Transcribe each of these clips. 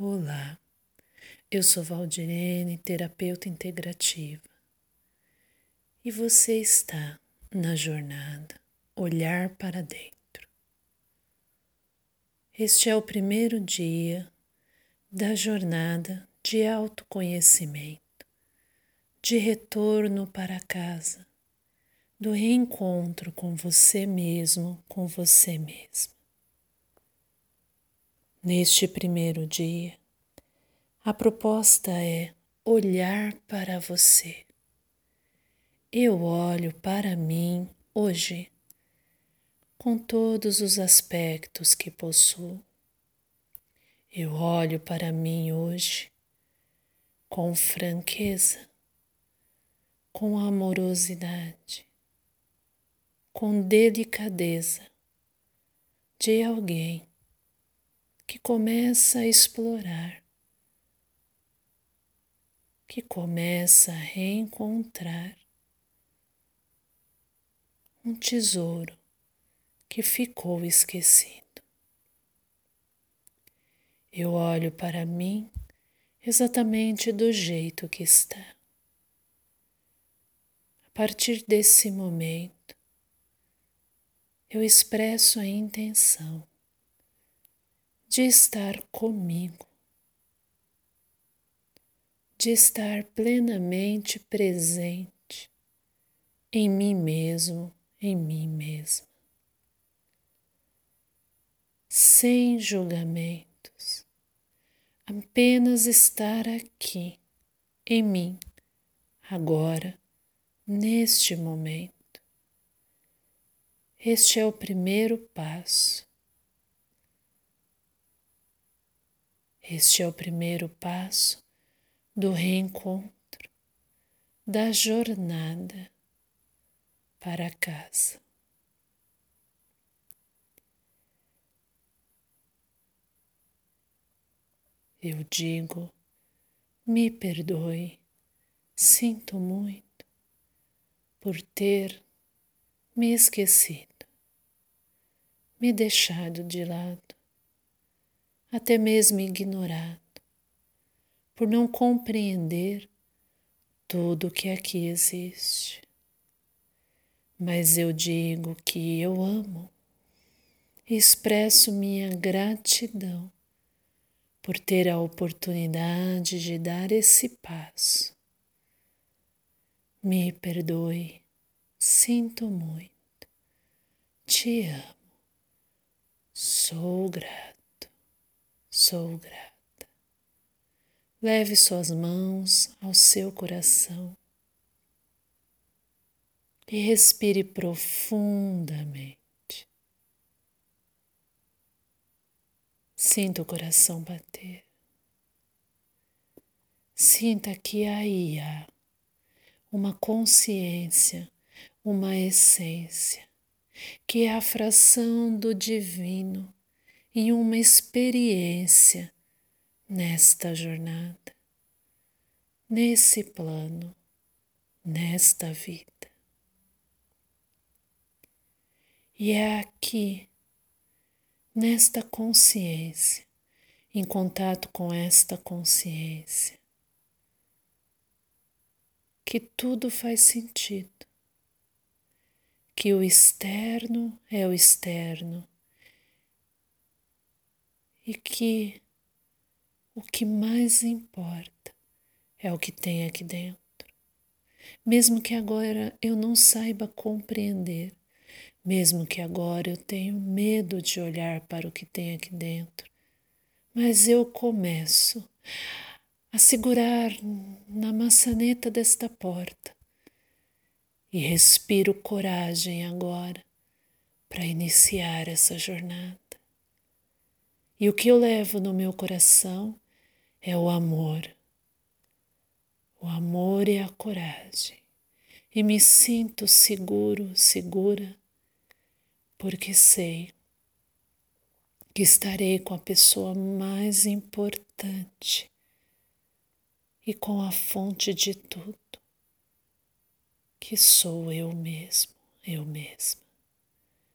Olá, eu sou Valdirene, terapeuta integrativa, e você está na jornada Olhar para Dentro. Este é o primeiro dia da jornada de autoconhecimento, de retorno para casa, do reencontro com você mesmo, com você mesma. Neste primeiro dia, a proposta é olhar para você. Eu olho para mim hoje com todos os aspectos que possuo. Eu olho para mim hoje com franqueza, com amorosidade, com delicadeza de alguém que começa a explorar, que começa a reencontrar um tesouro que ficou esquecido. Eu olho para mim exatamente do jeito que está. A partir desse momento, eu expresso a intenção de estar comigo, de estar plenamente presente em mim mesmo, em mim mesma, sem julgamentos, apenas estar aqui, em mim, agora, neste momento. Este é o primeiro passo. Este é o primeiro passo do reencontro, da jornada para casa. Eu digo, me perdoe, sinto muito por ter me esquecido, me deixado de lado, até mesmo ignorado, por não compreender tudo que aqui existe. Mas eu digo que eu amo e expresso minha gratidão por ter a oportunidade de dar esse passo. Me perdoe, sinto muito, te amo, sou grato, sou grata. Leve suas mãos ao seu coração e respire profundamente. Sinta o coração bater. Sinta que aí há uma consciência, uma essência, que é a fração do divino em uma experiência nesta jornada, nesse plano, nesta vida. E é aqui, nesta consciência, em contato com esta consciência, que tudo faz sentido, que o externo é o externo e que o que mais importa é o que tem aqui dentro. Mesmo que agora eu não saiba compreender, mesmo que agora eu tenha medo de olhar para o que tem aqui dentro, mas eu começo a segurar na maçaneta desta porta e respiro coragem agora para iniciar essa jornada. E o que eu levo no meu coração é o amor e a coragem. E me sinto seguro, segura, porque sei que estarei com a pessoa mais importante e com a fonte de tudo, que sou eu mesmo, eu mesma.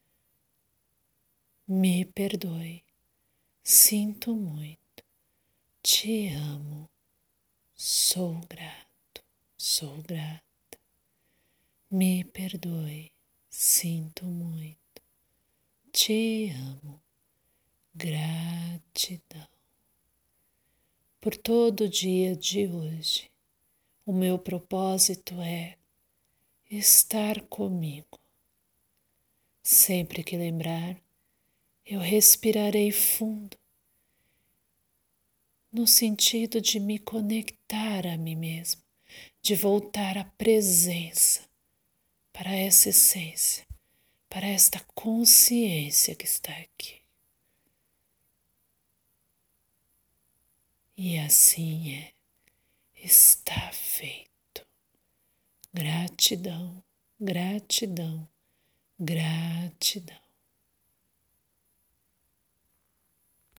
Me perdoe, sinto muito Te amo, sou grato, sou grata. Me perdoe, sinto muito. Te amo, gratidão. Por todo o dia de hoje, o meu propósito é estar comigo. Sempre que lembrar, eu respirarei fundo, no sentido de me conectar a mim mesmo, de voltar à presença, para essa essência, para esta consciência que está aqui. E assim é, está feito. Gratidão, gratidão, gratidão.